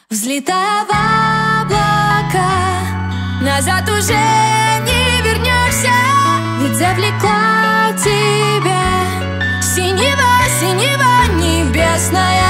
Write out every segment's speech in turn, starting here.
Взлетая в облака, назад уже не вернешься, ведь завлекла тебя синева, синева небесная.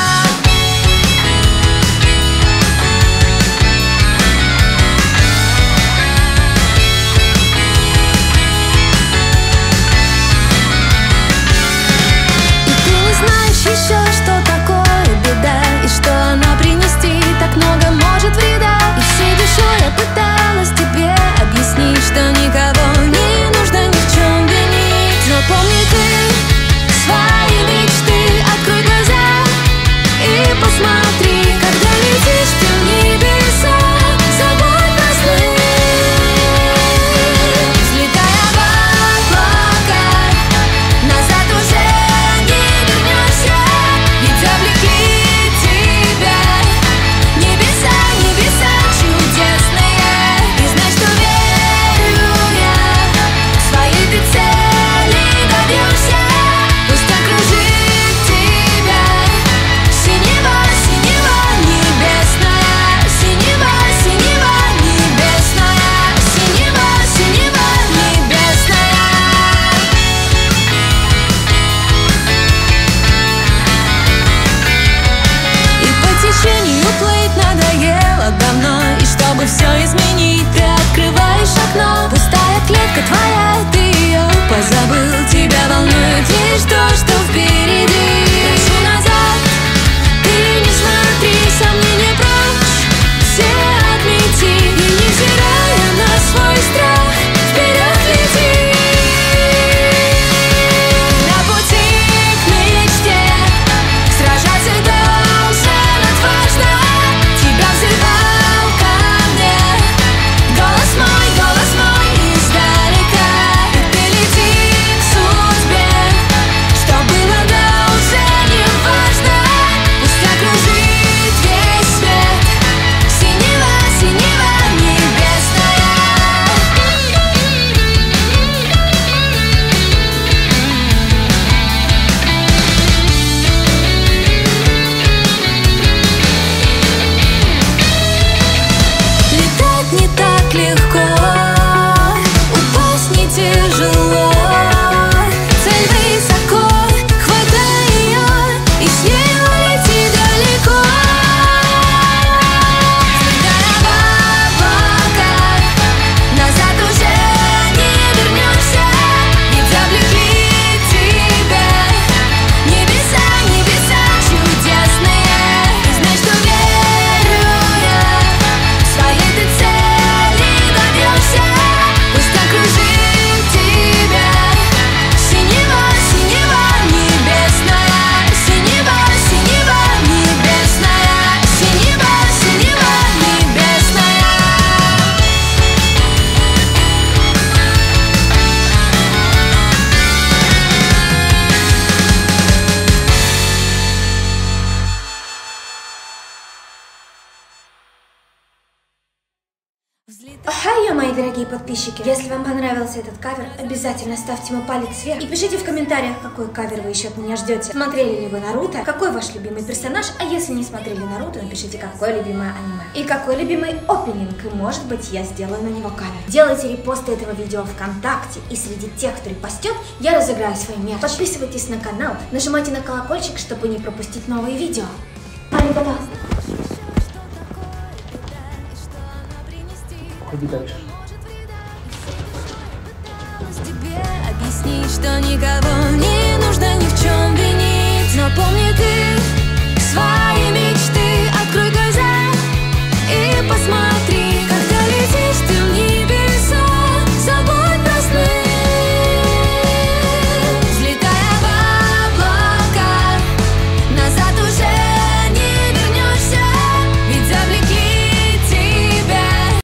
Еще что такое беда, и что она принести так много может вреда. И всей душой я пыталась тебе объяснить, что никого не нужно ни в чем винить. Но помни ты свои мечты, открой глаза и посмотри, когда летишь ты в небеса, забудь про сны. Взлетая в облака, назад уже завлекли тебя небеса, небеса чудесные. И знай, что верю я, своей ты цели добьешься. Пусть окружит тебя синева, синева небесная, синева, синева небесная, синева, синева небесная. Течению плыть надоело давно, и чтобы все изменить, ты открываешь окно. Пустая клетка твоя, ты ее позабыл. Тебя волнует лишь то, что впереди. Прошу назад, ты не смотри, сомнения прочь все отмети, и невзирая на свой страх, вперед лети. На пути к мечте сражаться должен отважно. Тебя взывал ко мне голос мой издалека. И ты лети к судьбе, что было, да уже не важно. Пусть окружит весь свет синева, синева небесная. Летать не так легко, упасть не тяжело. Цель высоко, хватай ее и с ней улети далеко. Взлетая в облака, назад уже не вернешься, ведь завлекли тебя небеса, небеса чудесные. И знай, что верю я, своей ты цели добьешься. Пусть окружит тебя синева, синева небесная, синева, синева небесная, синева, синева небесная. Хай, мои дорогие подписчики! Если вам понравился этот кавер, обязательно ставьте ему палец вверх и пишите в комментариях, какой кавер вы еще от меня ждете. Смотрели ли вы Наруто? Какой ваш любимый персонаж? А если не смотрели Наруто, напишите, какое любимое аниме. И какой любимый опенинг, и может быть я сделаю на него кавер. Делайте репосты этого видео ВКонтакте, и среди тех, кто репостет, я разыграю свой мерч. Подписывайтесь на канал, нажимайте на колокольчик, чтобы не пропустить новые видео. Аригато! Ходи дальше. Тебе объяснить, что никого не нужно ни в чем винить. Но помни ты свои